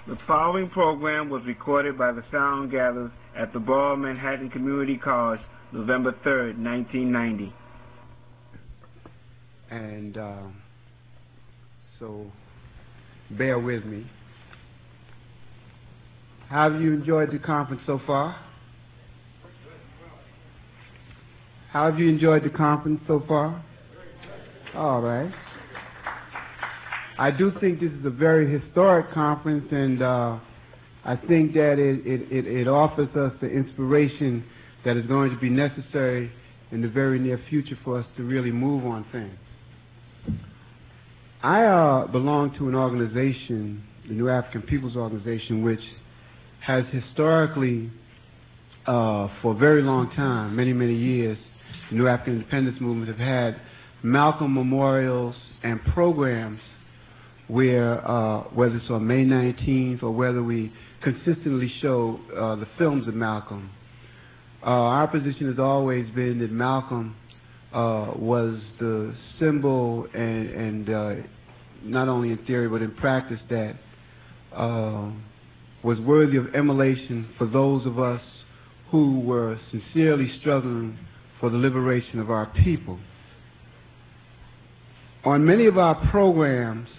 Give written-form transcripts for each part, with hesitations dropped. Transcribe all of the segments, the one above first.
The following program was recorded by the Sound Gatherers at the Borough of Manhattan Community College, November 3rd, 1990. And so bear with me. How have you enjoyed the conference so far? How have you enjoyed the conference so far? All right. I do think this is a very historic conference, and I think that it offers us the inspiration that is going to be necessary in the very near future for us to really move on things. I belong to an organization, the New African People's Organization, which has historically, for a very long time, many, many years, the New African Independence Movement have had Malcolm memorials and programs where, whether it's on May 19th or whether we consistently show the films of Malcolm. Our position has always been that Malcolm was the symbol and not only in theory but in practice that was worthy of emulation for those of us who were sincerely struggling for the liberation of our people. On many of our programs,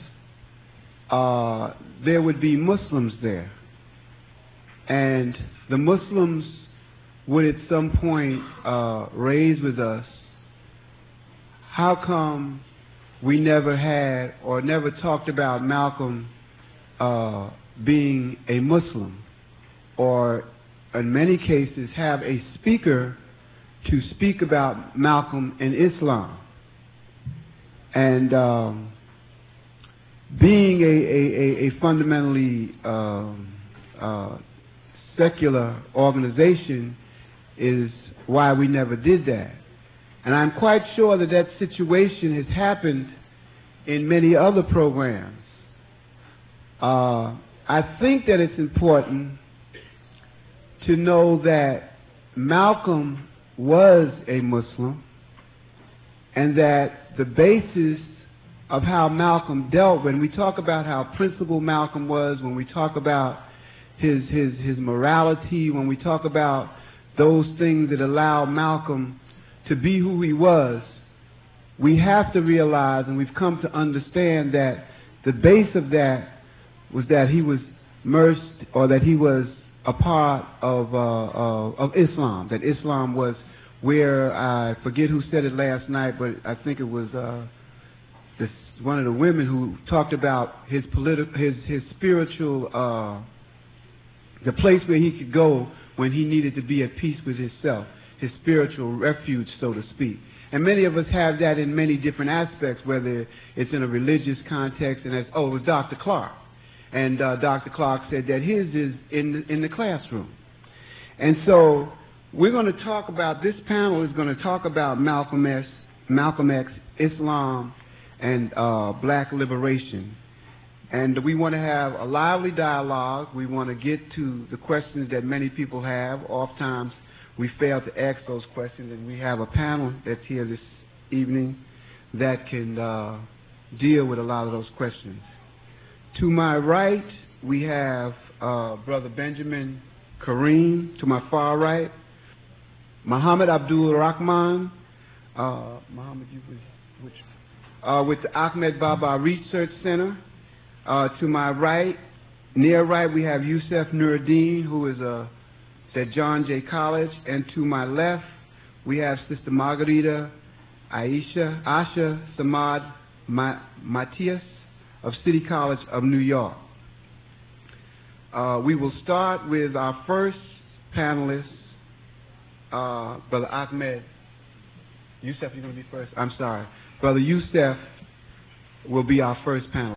there would be Muslims there, and the Muslims would at some point raise with us, how come we never had or never talked about Malcolm being a Muslim, or in many cases have a speaker to speak about Malcolm and Islam. And being a fundamentally secular organization is why we never did that. And I'm quite sure that that situation has happened in many other programs. I think that it's important to know that Malcolm was a Muslim, and that the basis of how Malcolm dealt, when we talk about how principled Malcolm was, when we talk about his morality, when we talk about those things that allow Malcolm to be who he was, we have to realize, and we've come to understand, that the base of that was that he was merged, or that he was a part of Islam, that Islam was where, I forget who said it last night, but I think it was one of the women who talked about his spiritual, the place where he could go when he needed to be at peace with himself, his spiritual refuge, so to speak. And many of us have that in many different aspects, whether it's in a religious context, and it was Dr. Clark. And Dr. Clark said that his is in the classroom. And so we're going to talk about, this panel is going to talk about Malcolm X, Islam, and black liberation. And we want to have a lively dialogue. We want to get to the questions that many people have. Oftentimes we fail to ask those questions, and we have a panel that's here this evening that can deal with a lot of those questions. To my right, we have Brother Benjamin Kareem. To my far right, Muhammad Abdul Rahman, Muhammad, with the Ahmed Baba Research Center. To my right, near right, we have Yusuf Nuruddin, who is at John Jay College. And to my left, we have Sister Margarita Asha Samad Matias of City College of New York. We will start with our first panelist, Brother Ahmed. Yusuf, you're going to be first? I'm sorry. Brother Yusuf will be our first panelist.